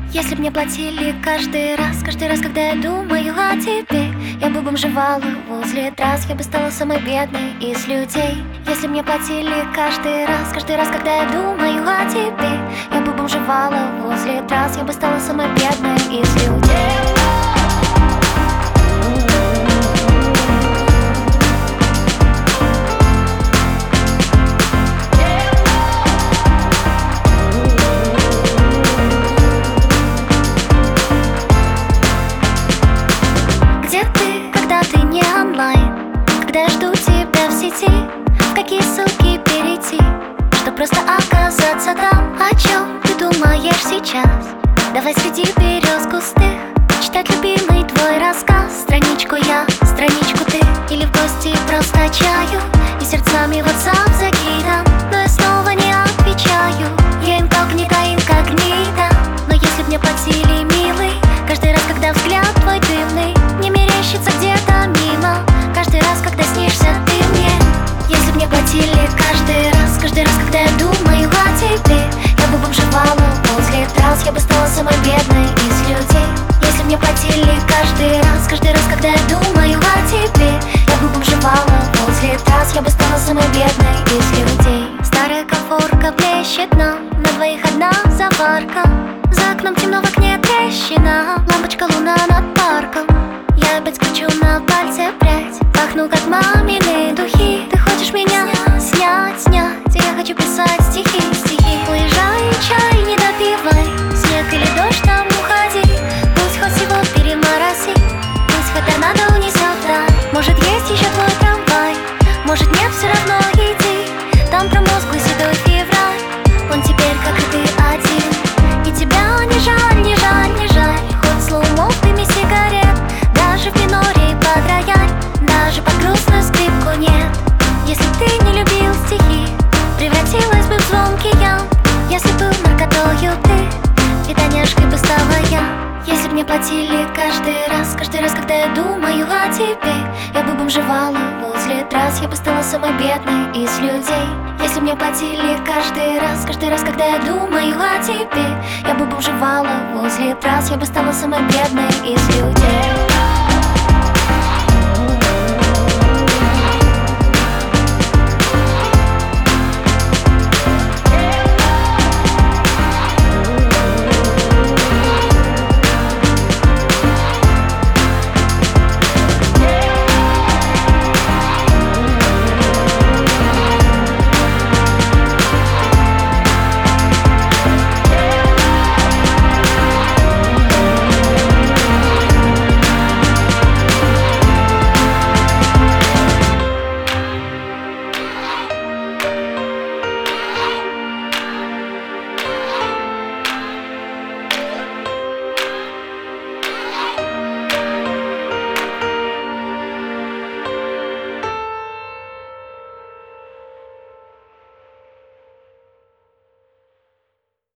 Если б мне платили каждый раз, когда я думаю о тебе, я бы бомжевала возле трасс, я бы стала самой бедной из людей. Если б мне платили каждый раз, когда я думаю о тебе, я бы бомжевала возле трасс, я бы стала самой бедной из людей. Когда я жду тебя в сети, в какие ссылки перейти, чтоб просто оказаться там? О чем ты думаешь сейчас? Давай среди берез густых читать любимый твой рассказ. Страничку я, страничку ты, или в гости просто чаю, и сердцами WhatsApp закидам, но я снова не отвечаю. Я инкогнито, но если б мне платили, милый, каждый раз, когда взгляд твой дымный не мерещится где-то мимо, каждый раз, когда снишься ты мне. Если б мне платили каждый раз, когда я думаю о тебе, я бы бомжевала возле трасс, я бы стала самой бедной из людей. Если б мне платили каждый раз, когда я думаю о тебе, я бы бомжевала возле трасс, я бы стала самой бедной из людей. Старая конфорка блещет нам, на двоих одна заварка, за окном темно, в окне трещина, лампочка луна над парком. Я опять кручу на пальце прядь, пахну как мамины духи. Ты хочешь меня снять, я хочу писать стихи. Уезжай, чай не допивай, снег или дождь, там уходи. Пусть хоть всего перемороси, пусть хоть торнадо унесет вдаль. Может есть еще твой трамвай, может нет, все равно иди. Там промозглый седой февраль, он теперь как и ты один. И тебя не жаль, не жаль, не жаль, хоть слоумов в дыме сигарет, даже в миноре и под рояль, даже под грустную скрипку нет. Если ты не любил стихи, превратилась бы в звонкий ям. Если был наркотою ты, питаняшкой бы стала я. Если б мне платили каждый раз, когда я думаю о тебе, я бы бомжевала возле трасс, я бы стала самой бедной из людей. Если б мне платили каждый раз, когда я думаю о тебе, я бы бомжевала возле трасс, я бы стала самой бедной из людей.